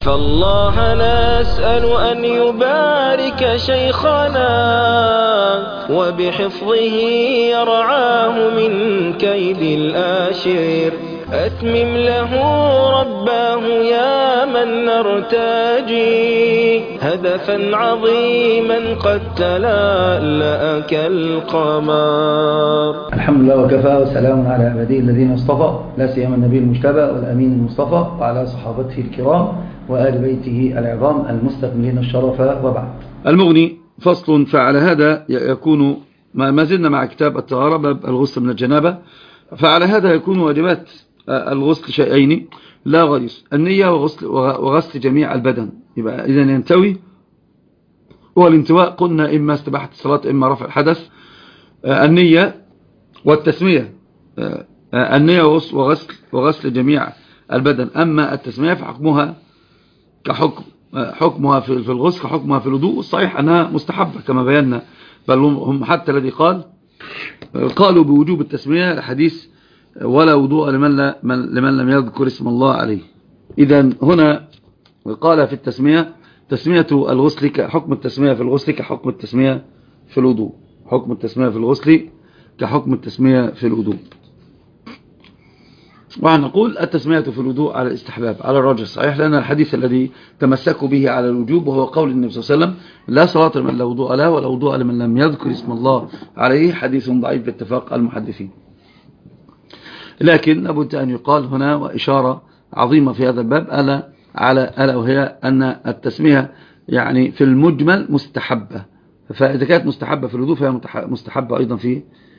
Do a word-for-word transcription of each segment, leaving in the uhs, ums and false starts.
فالله نسأل أن يبارك شيخنا وبحفظه يرعاه من كيد الآشر. أتمم له رباه يا من نرتجي هدفا عظيما قد تلألأ كالقمر. الحمد لله وكفى وسلام على عباده الذين اصطفى، لا سيما النبي المجتبى والأمين المصطفى وعلى صحابته الكرام وآل بيته العظام المستكملين الشرف، وبعد. المغني فصل. فعلى هذا يكون ما زلنا مع كتاب الطهارة باب الغسل من الجنابة. فعلى هذا يكون واجبات الغسل شيئين لا غير: النية وغسل, وغسل جميع البدن. يبقى إذن ينتوي، والانتواء قلنا إما استباحة الصلاة إما رفع الحدث. النية والتسمية، النية وغسل, وغسل جميع البدن. أما التسمية فحكمها كحكم حكمها في الغسل كحكمها في الوضوء. الصحيح أنها مستحبة كما بينا، بل هم حتى الذي قال قالوا بوجوب التسمية الحديث ولا وضوء لمن, لا لمن لم يذكر اسم الله عليه. إذن هنا قال في التسمية تسمية الغسل كحكم التسمية في الغسل كحكم التسمية في الوضوء. حكم التسمية في الغسل كحكم التسمية في الوضوء. ونقول التسمية في الوضوء على الاستحباب على الراجح الصحيح، لأن الحديث الذي تمسكوا به على الوجوب وهو قول النبي صلى الله عليه وسلم: لا صلاة لمن لا وضوء له ولا وضوء لمن لم يذكر اسم الله عليه، حديث ضعيف باتفاق المحدثين. لكن لابد أن يقال هنا وإشارة عظيمة في هذا الباب ألا على ألا وهي أن التسمية يعني في المجمل مستحبة، فإذا كانت مستحبة في الوضوء فهي مستحبة أيضا في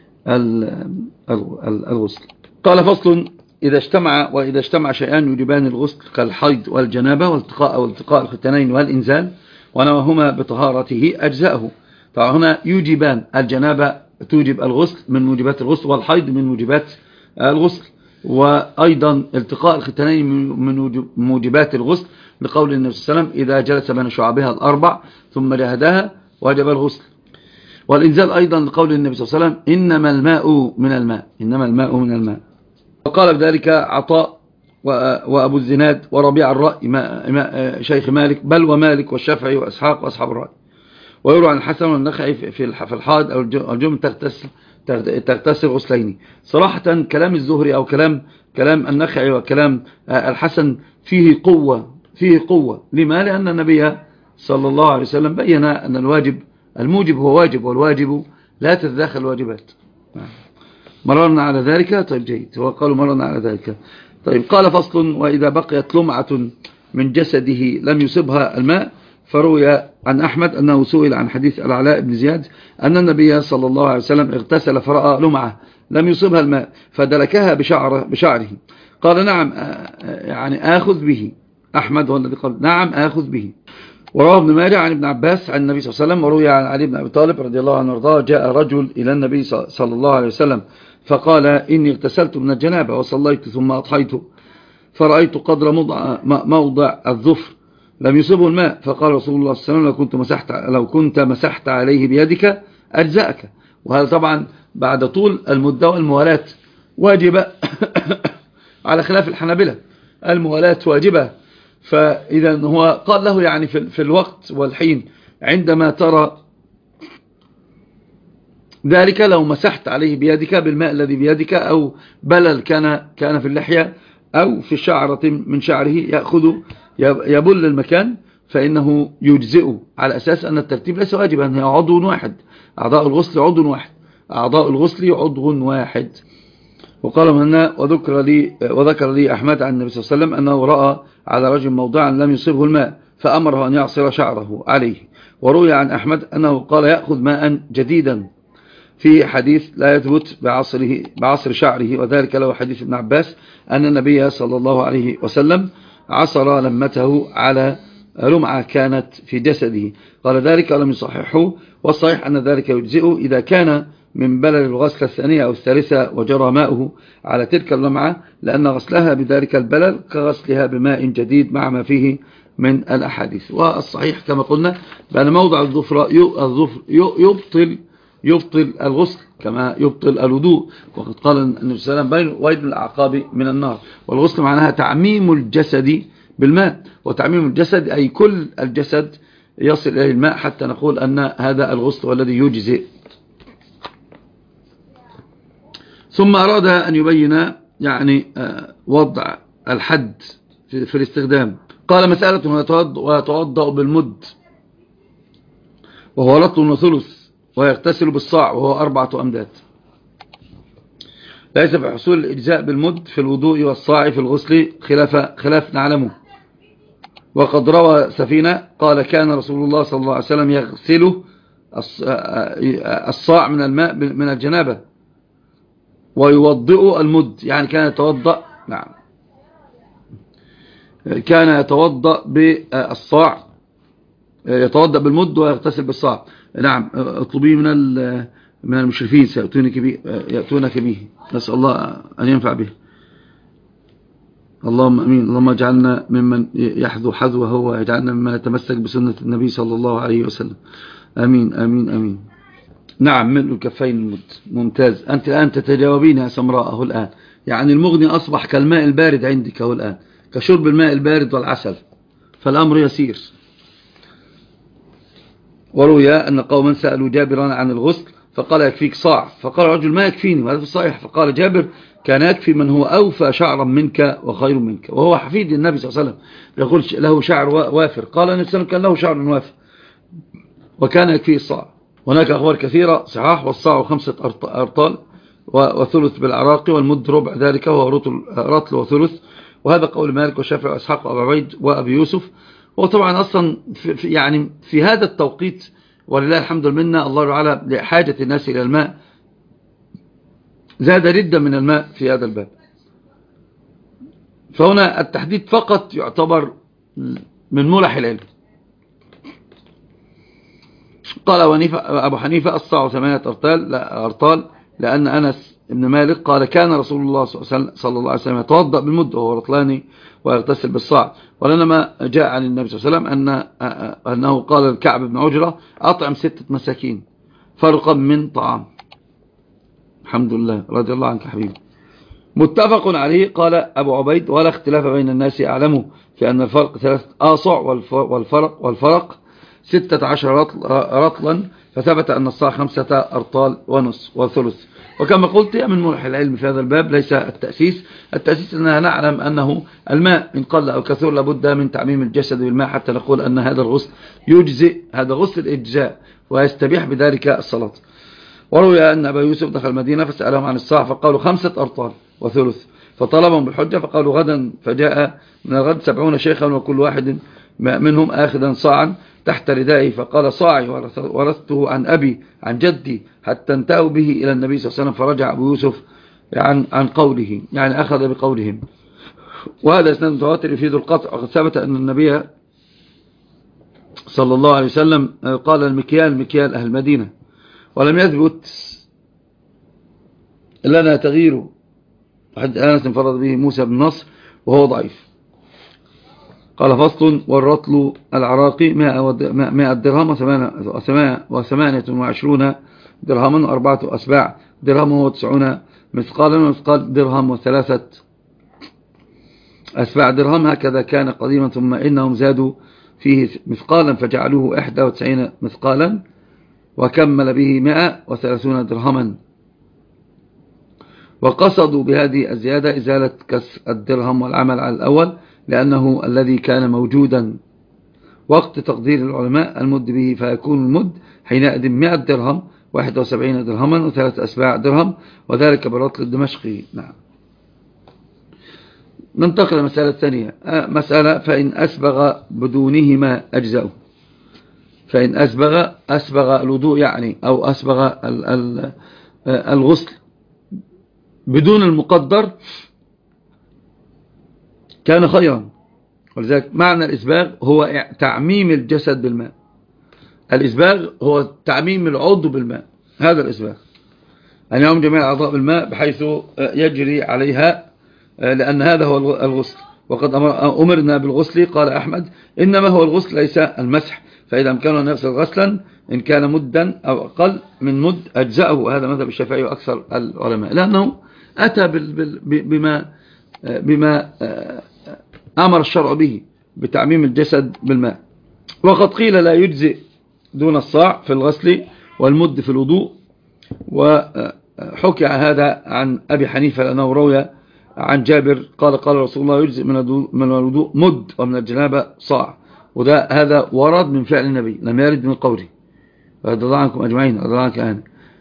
الغسل. قال: فصل. إذا اجتمع وإذا اجتمع شيئان يجبان الغسل كالحيض والجنابة والتقاء والتقاء الختانين والإنزال ونواهما بطهارته أجزاءه. طبعا هنا يجبان، الجنابة توجب الغسل من موجبات الغسل، والحيض من موجبات الغسل، وأيضا التقاء الختانين من موجبات الغسل لقول النبي صلى الله عليه وسلم: إذا جلس بين شعبها الأربع ثم جهدها وجب الغسل. والإنزال أيضا لقول النبي صلى الله عليه وسلم: إنما الماء من الماء إنما الماء من الماء. وقال بذلك عطاء وأبو الزناد وربيع الرأي شيخ مالك، بل ومالك والشافعي وأسحاق وأصحاب الرأي. ويروى عن الحسن والنخعي في الحائض أو الجنب تغتسل تغتسل غسلين. صراحة كلام الزهري أو كلام كلام النخعي وكلام الحسن فيه قوة فيه قوة لما؟ لأن النبي صلى الله عليه وسلم بين أن الواجب الموجب هو واجب، والواجب لا تتداخل الواجبات. مررنا على ذلك. طيب جيد، هو قالوا مررنا على ذلك. طيب قال: فصل. وإذا بقيت لمعة من جسده لم يصبها الماء، فروي عن أحمد أنه سئل عن حديث العلاء بن زياد أن النبي صلى الله عليه وسلم اغتسل فرأى لمعة لم يصبها الماء فدلكها بشعره, بشعره قال: نعم يعني آخذ به. أحمد هو الذي قال: نعم آخذ به. ورواه ابن ماجه عن ابن عباس عن النبي صلى الله عليه وسلم. وروي عن علي بن أبي طالب رضي الله عنه وارضاه: جاء رجل إلى النبي صلى الله عليه وسلم فقال: إني اغتسلت من الجنابة وصليت ثم أضحيت فرأيت قدر موضع, موضع الظفر لم يصبه الماء، فقال رسول الله صلى الله عليه وسلم: لو كنت مسحت, لو كنت مسحت عليه بيدك أجزأك. وهذا طبعا بعد طول المدة والموالاة واجبة على خلاف الحنابلة، الموالاة واجبة. فإذا هو قال له يعني في, في الوقت والحين عندما ترى ذلك لو مسحت عليه بيدك بالماء الذي بيدك، أو بلل كان كان في اللحية أو في شعرة من شعره يأخذ يبل المكان، فإنه يجزئه، على أساس أن الترتيب ليس واجبا، هي عضو واحد، أعضاء الغسل عضو واحد أعضاء الغسل عضو واحد. وقال هنا: وذكر لي وذكر لي أحمد عن النبي صلى الله عليه وسلم أنه رأى على رجل موضعا لم يصبه الماء فأمره أن يعصر شعره عليه. وروي عن أحمد أنه قال: يأخذ ماء جديدا، في حديث لا يثبت بعصره بعصر شعره، وذلك له حديث ابن عباس أن النبي صلى الله عليه وسلم عصر لمته على لمعة كانت في جسده. قال ذلك ولم يصححه، والصحيح أن ذلك يجزئه إذا كان من بلل الغسلة الثانية أو الثالثة وجرى ماؤه على تلك اللمعة، لأن غسلها بذلك البلل كغسلها بماء جديد مع ما فيه من الأحاديث. والصحيح كما قلنا بأن موضع الظفر يبطل يبطل الغسل كما يبطل الوضوء، وقد قال النبي صلى الله عليه وسلم: بين ويد الأعقاب من النار. والغسل معناها تعميم الجسد بالماء. وتعميم الجسد أي كل الجسد يصل إليه الماء حتى نقول أن هذا الغسل والذي يجزئ. ثم أراد أن يبين يعني وضع الحد في الاستخدام. قال مسألة ويتوضأ بالمد وهو رطل وثلث ويغتسل بالصاع وهو أربعة أمداد. ليس في حصول الإجزاء بالمد في الوضوء والصاع في الغسل خلاف, خلاف نعلمه. وقد روى سفينة قال كان رسول الله صلى الله عليه وسلم يغسل الصاع من الماء من الجنابة ويوضئ المد، يعني كان يتوضأ نعم كان يتوضأ بالصاع يتوضأ بالمد ويغتسل بالصاع. نعم اطلبيه من من المشرفين سيأتونك به يأتونك به، نسأل الله أن ينفع به. اللهم أمين. اللهم اجعلنا ممن يحذو حذوه ويجعلنا ممن يتمسك بسنة النبي صلى الله عليه وسلم. أمين أمين أمين. نعم ملء كفين المد. ممتاز. أنت الآن تتجاوبين يا سمراء أهو الآن، يعني المغني أصبح كالماء البارد عندك أهو الآن، كشرب الماء البارد والعسل، فالأمر يسير. وروي أن قوما سألوا جابرا عن الغسل فقال يكفيك صاع، فقال رجل ما يكفيني وهذا في الصحيح، فقال جابر كان يكفي من هو أوفى شعرا منك وخير منك، وهو حفيد النبي صلى الله عليه وسلم يقول له شعر وافر، قال النبي صلى الله عليه وسلم كان له شعر وافر وكان يكفيه الصاع. هناك أخبار كثيرة صحاح. والصاع خمسة أرطال وثلث بالعراق، والمد ربع ذلك وهو رطل وثلث، وهذا قول مالك والشافعي وإسحاق وأبي عبيد وأبي يوسف. وطبعا أصلا في يعني في هذا التوقيت ولله الحمد لله الله تعالى لحاجة الناس إلى الماء زاد ردا من الماء في هذا الباب، فهنا التحديد فقط يعتبر من ملح العلم. قال أبو حنيفة الصاع ثمانية أرطال لا أرطال لأن أنس بن مالك قال كان رسول الله صلى الله عليه وسلم يتوضأ بالمد وهو رطلاني ويغتسل بالصاع. ولما جاء عن النبي صلى الله عليه وسلم أن أنه قال الكعب بن عجرة أطعم ستة مساكين فرقا من طعام. الحمد لله رضي الله عنك حبيبي. متفق عليه. قال أبو عبيد ولا اختلاف بين الناس أعلمه في أن الفرق ثلاثة آصع والفرق, والفرق ستة عشر رطلا، فثبت أن الصاع خمسة أرطال ونص وثلث. وكما قلت من ملح العلم في هذا الباب ليس التأسيس. التأسيس أننا نعلم أنه الماء إن قل أو كثر لابد من تعميم الجسد بالماء حتى نقول أن هذا الغسل يجزئ، هذا غسل الإجزاء ويستبيح بذلك الصلاة. وروي أن أبا يوسف دخل المدينة فسألهم عن الصاع فقالوا خمسة أرطال وثلث، فطلبهم بالحجة فقالوا غدا، فجاء من الغد سبعون شيخا وكل واحد منهم آخذا صاعا تحت ردائي، فقال صاعي ورثته عن أبي عن جدي حتى انتهوا به إلى النبي صلى الله عليه وسلم، فرجع أبو يوسف عن, عن قوله، يعني أخذ بقولهم. وهذا إسناد متواتر يفيد القطع. وقد ثبت أن النبي صلى الله عليه وسلم قال المكيال مكيال أهل المدينة، ولم يثبت لنا تغييره. حديث أنس انفرد به موسى بن نصر وهو ضعيف. قال فصل والرطل العراقي مائة درهم وثمانية وعشرون درهما وأربعة أسباع درهم وتسعون مثقالا، ومثقال درهم وثلاثة أسباع درهم، هكذا كان قديما، ثم إنهم زادوا فيه مثقالا فجعلوه إحدى وتسعين مثقالا وكمل به مائة وثلاثون درهما. وقصدوا بهذه الزيادة إزالة كسر الدرهم والعمل على الأول، لأنه الذي كان موجودا وقت تقدير العلماء المد به، فيكون المد حينئذ مائة درهم واحد وسبعين درهما وثلاث أسباع درهم، وذلك بالرطل الدمشقي. نعم. ننتقل للمسألة الثانية. مسألة فإن أسبغ بدونهما أجزاؤه. فإن أسبغ أسبغ الوضوء يعني أو أسبغ الغسل بدون المقدر كان خيرا. ولذلك معنى الإسباغ هو تعميم الجسد بالماء. الإسباغ هو تعميم العضو بالماء، هذا الإسباغ أن يعم جميع الأعضاء بالماء بحيث يجري عليها، لأن هذا هو الغسل. وقد أمرنا بالغسل قال أحمد إنما هو الغسل ليس المسح، فإذا أمكنه أن يغسل غسلا إن كان مدا أو أقل من مد أجزأه. هذا مذهب الشافعي وأكثر العلماء، لأنه أتى بما بما أمر الشرع به. بتعميم الجسد بالماء. وقد قيل لا يجزئ دون الصاع في الغسل والمد في الوضوء، وحكي هذا عن أبي حنيفة لأنه روي عن جابر قال قال رسول الله يجزئ من الوضوء مد ومن الجنابة صاع، وده هذا ورد من فعل النبي لم يرد من قوله. رضي الله عنكم أجمعين، رضي الله عنك أنا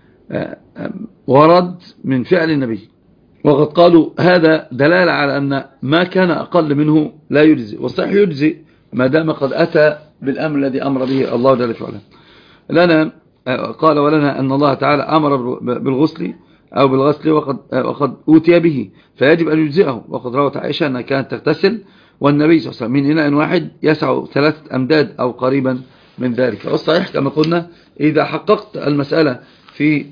ورد من فعل النبي. وقد قالوا هذا دلالة على أن ما كان أقل منه لا يجزئ، والصحيح يجزئ ما دام قد أتى بالأمر الذي أمر به الله جل وعلا. لنا قال ولنا أن الله تعالى أمر بالغسل أو بالغسل وقد, وقد أوتي به فيجب أن يجزئه. وقد روت عائشة أنها كانت تغتسل والنبي صلى الله عليه وسلم من إناء واحد يسع ثلاثة أمداد أو قريبا من ذلك. والصحيح كما قلنا إذا حققت المسألة في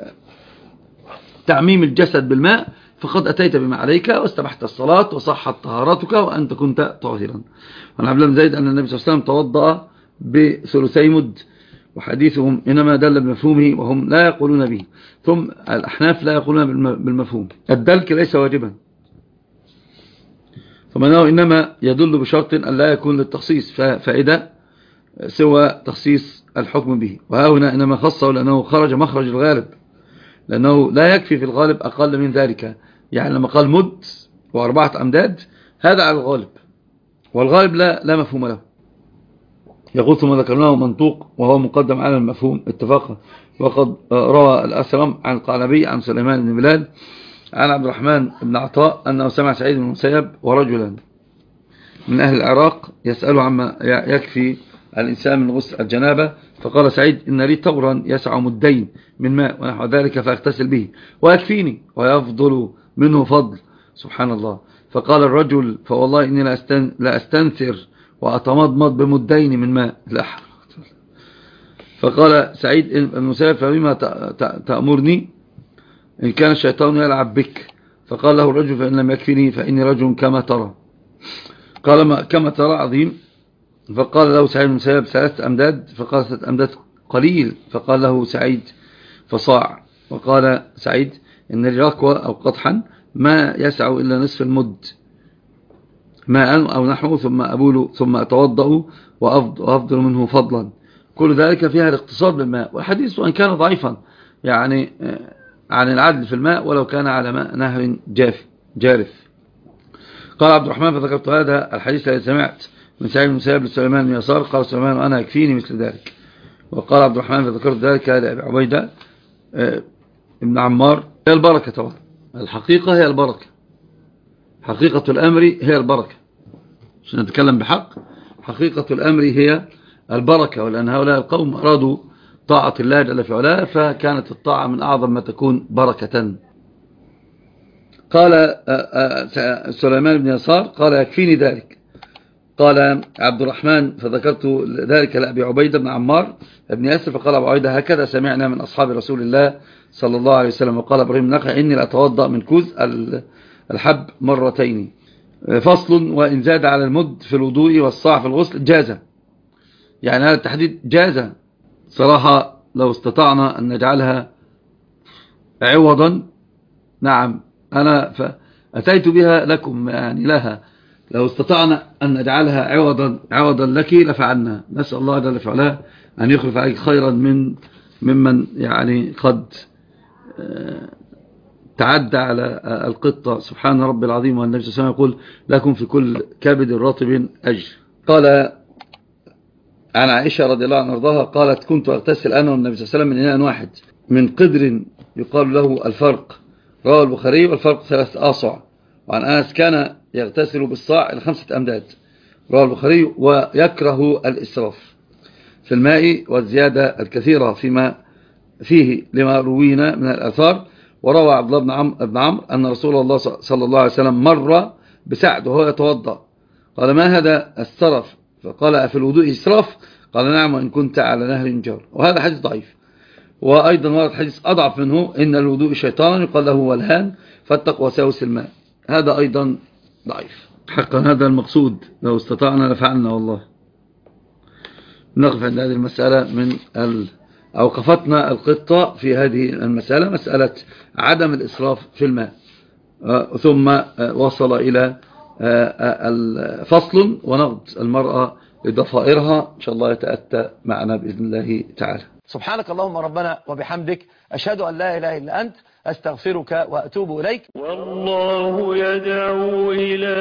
تعميم الجسد بالماء فقد أتيت بما عليك واستبحت الصلاة وصحت طهارتك وأنت كنت طاهرا. وعن عبد الله بن زيد أن النبي صلى الله عليه وسلم توضأ بثلثي مد، وحديثهم إنما دل بمفهومه وهم لا يقولون به. ثم الأحناف لا يقولون بالمفهوم. الدلك ليس واجبا، ثم أنه إنما يدل بشرط أن لا يكون للتخصيص فائدة سوى تخصيص الحكم به. وهنا إنما خصه لأنه خرج مخرج الغالب، لأنه لا يكفي في الغالب أقل من ذلك. يعني لما قال مد وأربعة أمداد هذا على الغالب، والغالب لا, لا مفهوم له. يقول ثم ذكرناه منطوق وهو مقدم على المفهوم اتفاقا. وقد روى الأسرم عن القعنبي عن سليمان بن بلال عن عبد الرحمن بن عطاء أنه سمع سعيد بن المسيب ورجلا من أهل العراق يسأل عما يكفي الإنسان من غسل الجنابة، فقال سعيد إن لي ثورا يسع مدين من ماء ونحو ذلك فاغتسل به ويكفيني ويفضل منه فضل. سبحان الله. فقال الرجل فوالله إني لا أستنثر وأتمضمض بمدين من ماء. لا. فقال سعيد المسيب فبما تأمرني إن كان الشيطان يلعب بك؟ فقال له الرجل فإن لم يكفني فإني رجل كما ترى. قال ما كما ترى عظيم. فقال له سعيد المسيب ثلاثة أمداد. فقال ثلاثة أمداد قليل. فقال له سعيد فصاع. وقال سعيد إن الركوة أو قطحا ما يسع إلا نصف المد ماء أو نحوه ثم أبول ثم أتوضأ وأفضل منه فضلا. كل ذلك فيها الاقتصاد بالماء. والحديث وإن كان ضعيفا يعني عن العدل في الماء ولو كان على ماء نهر جاف جارف. قال عبد الرحمن فذكرت هذا الحديث الذي سمعت من سعيد بن المسيب لسليمان بن يسار قال سليمان وأنا يكفيني مثل ذلك. وقال عبد الرحمن فذكرت ذلك لأبي عبيدة ابن عمار. هي البركة طبعا، الحقيقة هي البركة، حقيقة الأمر هي البركة. عشان نتكلم بحق حقيقة الأمر هي البركة، ولأن هؤلاء القوم أرادوا طاعة الله جل في علاه فكانت الطاعة من أعظم ما تكون بركة. قال سليمان بن يسار قال يكفيني ذلك. قال عبد الرحمن فذكرت ذلك لأبي عبيدة بن عمار بن ياسر. فقال أبو عبيدة هكذا سمعنا من أصحاب رسول الله صلى الله عليه وسلم. وقال إبراهيم النخعي إني لأتوضأ من كوز الحب مرتين. فصل وإن زاد على المد في الوضوء والصاع في الغسل جاز. يعني هذا التحديد جاز صراحة لو استطعنا أن نجعلها عوضا. نعم أنا فأتيت بها لكم يعني لها، لو استطعنا أن نجعلها عوضا عوضا لك لفعلنا. نسأل الله جل وعلا أن يخلف عليك خيرا من ممن يعني قد تعدى على القطة. سبحان رب العظيم. والنبي صلى الله عليه وسلم يقول لكم في كل كبد رطب أجر. قال عن عائشة رضي الله عنها وارضاها قالت كنت أغتسل أنا والنبي صلى الله عليه وسلم من إناء واحد من قدر يقال له الفرق. رواه البخاري والفرق ثلاث آصع. وعن أنس كان يغتسل بالصاع لخمسة أمداد. رواه البخاري ويكره الإسراف في الماء والزيادة الكثيرة فيما فيه لما روينا من الآثار. وروى عبد الله بن عمرو بن عمرو أن رسول الله صلى الله عليه وسلم مر بسعد وهو يتوضأ قال ما هذا السرف؟ فقال أفي الوضوء إسراف؟ قال نعم وإن كنت على نهر جار. وهذا حديث ضعيف. وأيضا ورد حديث أضعف منه إن الوضوء شيطان يقال له ولهان فاتق وساوس الماء. هذا أيضا ضعيف. حقا هذا المقصود لو استطعنا لفعلنا والله. نقف عند هذه المسألة من ال... أوقفتنا القطة في هذه المسألة مسألة عدم الإسراف في الماء. ثم وصل إلى فصل ونغض المرأة لضفائرها إن شاء الله يتأتى معنا بإذن الله تعالى. سبحانك اللهم ربنا وبحمدك، أشهد أن لا إله إلا أنت، أستغفرك وأتوب إليك. والله يدعو إلى